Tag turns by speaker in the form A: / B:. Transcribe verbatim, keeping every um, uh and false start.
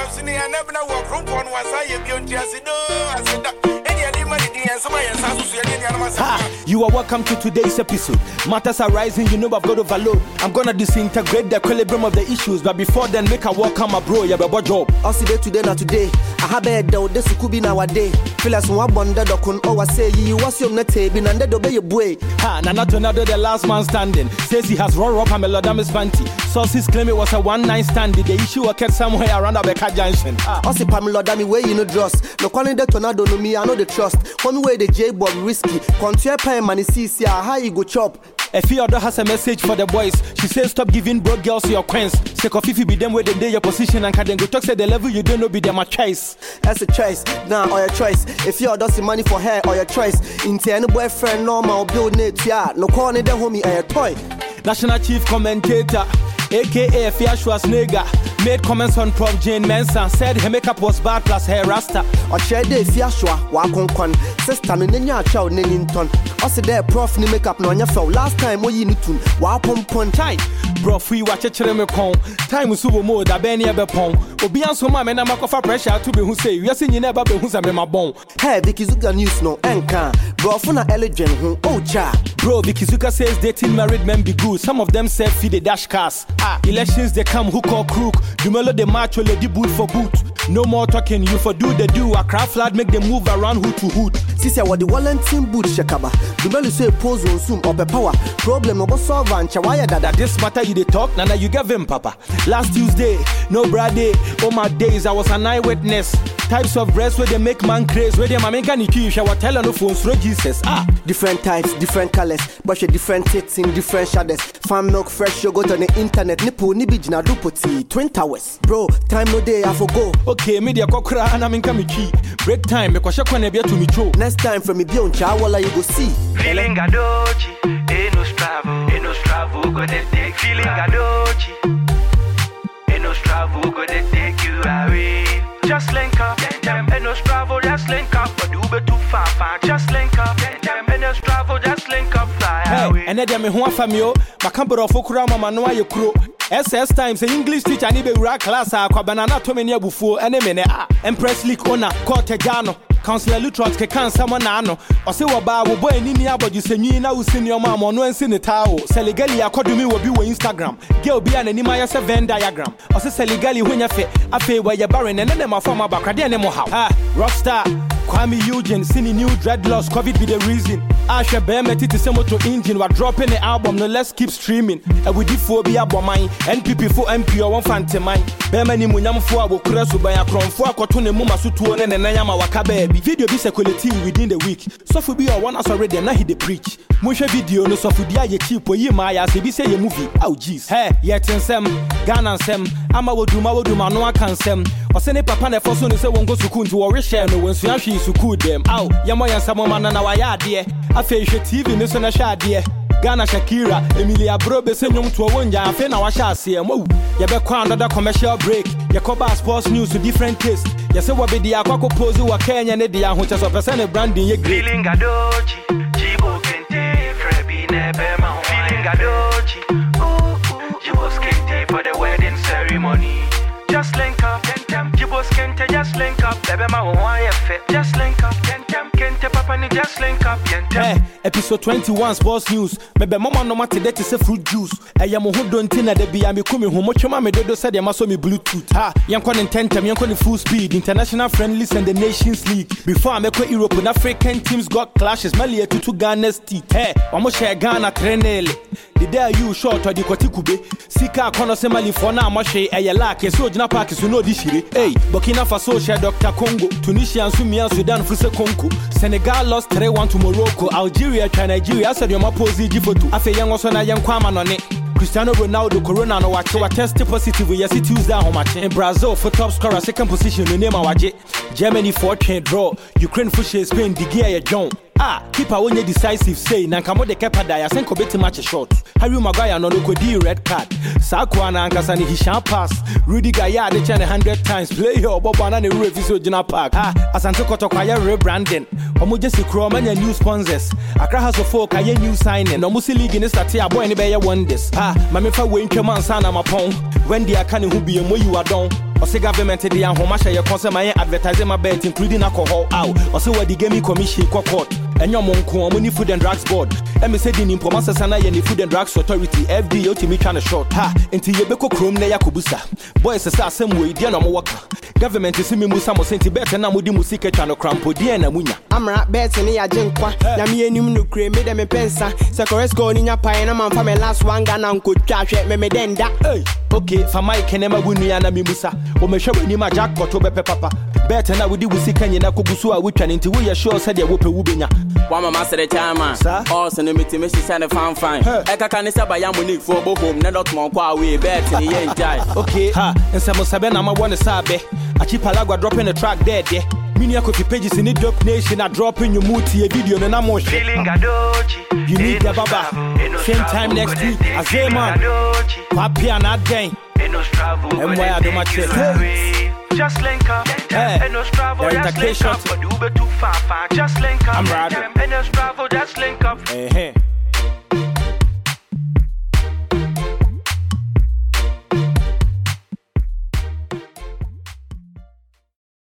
A: seen I never know what group one was. I am beyond Jesse. No, I said that. Any money, and somebody else.
B: Ha! You are welcome to today's episode. Matters are rising, you know I've got overload. I'm gonna disintegrate the equilibrium of the issues, but before then, make a welcome my bro. You have a job.
C: I'll see day today, not today. I have a doubt, this could be nowadays. Feel as one bonded or con or say you was your net table and then obey your boy.
B: Ha! Not another the last man standing. Says he has run up a melodamus panty. Sources claim it was a one night stand. The issue occurred somewhere around Abeka Junction.
C: I see Pamela Dami way you know trust. No calling the tornado no me, I know the trust. One way the J-Bob risky. Continue paying money, see, see how you go chop.
B: Efiodo has a message for the boys. She says stop giving broke girls your coins. Sake of if you be them where they day your position and can then go talk say the level you don't know be them a choice.
C: That's a choice, nah, or your choice. If you're doing money for her or your choice. Into any boyfriend normal build net, yeah. No calling the homie or your toy.
B: National Chief Commentator, aka Fia Schwarzenegger, made comments on Prof Jane Mensah. Said her makeup was bad plus hair rasta.
C: Or share the Fia Shwa, Wakon, sister no Nenya Chow Nenington. Also there Prof ni makeup no nya fell. Last time we you need to Wapon Pon time.
B: Bro, free watch a chere con. Time is super more da Benny Ebepon. Obian so ma mena makofa pressure to be who say we are seeing never be who's a mema bon.
C: Hey, Vicky Zuka news no enka. Bro, funa elegant who oh cha.
B: Bro, Vicky Zuka says dating married men be good. Some of them say feed the dash cars. Ah, elections they come hook or crook. Dumelo the match will the boot for boot. No more talking, you for do the do. A craft flat make them move around hood to hood.
C: Sisi what the Wallington boot shakaba. Dumelo say pose on zoom up a power. Problem about solve and chawaya dada.
B: This matter you they talk, nana you give him papa. Last Tuesday, no brady. All my days I was an eyewitness. Types of breasts where they make man crazy. Where they mamika ni kish, I was telling no phones through Jesus. Ah,
C: different types, different colors, but she different tits in different shadows. Farm milk, fresh yogurt on the internet. Nipu, nibijina, dupoti, twin towers. Bro, time no day, I forgo.
B: Okay, media kokra, and I'm in kamichi. Break time, me kwasha kwane bia to me cho.
C: Next time from me beyond chawala you go see.
A: Feeling gadochi, ain't no stravo, ain't no stravo, go de take. Feeling gadochi, ain't no stravo, go de take you away. Just link up, ain't no stravo, just link up. But Uber too far, far, just link up. Ain't no stravo, just link up, fly away.
B: Hey, and then me who famio, makambro fokura mama no aye kro. S S times the English teacher ni be ra class a kwa banana to me ne bufuo ene me ne a. Empress League owner, Cortejano. Councillor Lutrot ke kan sama na ano. Ose wo ba wo boy ni ni abodu senyi na usi your mama no ensi ne tawo. Seligali akodumi wo bi wo Instagram. Girl bi an anima ya se Venn diagram. Ose Seligali honya fe afi wa ye barren ne ne ma form abakrade ne mo how. Ah, Rockstar Kwame Eugene sini new dreadlocks COVID be the reason. Ashe be meti te semoto engine wa dropping the album no let's keep streaming. E we di fo bi aboman N P P for M P o won fanteman. Be mani munyamfo abokura so ban akronfo akoto ne mu masutuo ne ne nanyama wakabe. Video be circulating within the week. So for be one as already and now he dey preach. Musha video no so for be a cheap or ye maya se be say a movie. Oh jeez. Hey, yet in sem, Ghana sem, ama woduma woduma no akan sem. Or send a papa ne for so ne say won go sukun to or share no when so she suku them. Ow, yamo yan samoma na wa ya de. Afi T V ne so na sha de. Ghana Shakira, Emilia Brobe senyum to wonja afi na wa sha ase mo. Ye be kwa another commercial break. Ye cover sports news to different taste. Ye say we be dia kwako pose wa Kenya ne dia ho cheso person e branding ye great.
A: Feeling gadochi, jibo kente, frebi nebe ma. Feeling gadochi, ooh, jibo kente for the wedding ceremony. Just link up, kentem, jibo kente, just link up. Bebe ma wa ye fit, just link up, kentem, kente papa ni just link up, kentem.
B: Hey, episode twenty-one sports news. Bebe mama no mate that is a fruit juice. Eya mo ho donti na de bia me kumi ho mo twema me dodo said ma so me bluetooth. Ha, yankon intentem, yankon full speed, international friendlies and the Nations League. Before I make Europe and African teams got clashes, Mali to two Ghana's teeth. Hey, omo share Ghana trenele. The day you short or the kotikube. Sika kono se Mali for na mo share eya lake so jina park so no dishire. Hey, Burkina Faso share Doctor Congo, Tunisia and Sudan Sudan fuse Congo. Senegal lost three one to Morocco, Algeria try Nigeria said your mapozi jifotu. Afe yang also na yang kwama no ne. Cristiano Ronaldo Corona no watch so test positive yes Tuesday how much in Brazil for top scorer second position no name awaje. Germany four train draw, Ukraine for Spain the gear John. Ah, keeper when you decisive say Nankamo de Kepa Daya Senko beti match short. Harry Maguire no no di red card. Sakwa na Ankasani he shan't pass. Rudy Gaya de chane hundred times. Play your Bobana ne reviso Jina Park. Ah, Asante Kotokwaya rebranding. Omo Jesse Cromanya new sponsors. Accra has a folk aye new signing. No Musi League in the start here boy any bear wonders. Ah, Mamifa Wayne Keman Sana Mapong. When the Akani who be a mo you are done. Or say government the and home share your concern my advertising my bet including alcohol out. Or say what the gaming commission court. And your monko money food and drugs board. And me said in Informasa Sana and the Food and Drugs Authority F D A to me trying to short. Ha into Yebeko Chrome ne Yakubusa. Boys a same way, dear no more. Government is me musa mo senti better na mudi musika chano crampo dear na munya.
D: Amra bet ni ya jinkwa. Na me enum no kre me dem pensa. Sekoresko ni nya pae na man fa me last one Ghana nko twahwe me me denda.
B: Hey, okay, for my kenema wuni ana mi musa. O me hwe ni ma jackpot obepe papa. Better na wudi musika nyina kogusu a wutwa nti we ya sure said ya wope wubenya.
E: One mama said the chairman. Also no meeting me send a fan fine. Eka kan say ba yam unique for bo home na dot mon kwa we bet ni ye enjoy.
B: Okay, ha, and some sabe na ma won sabe. Achi palagwa dropping the track there there. Mini coffee pages in the Dope Nation are dropping your muti a video na mo
A: feeling adochi.
B: You need the baba. Same time next week. Azema. Papi and Adgain. And why I do my check.
A: Just link up.
B: Hey,
A: just link up. But Uber too far, far. Just link up.
B: I'm riding.
A: And just travel, just link up.
B: Hey, hey.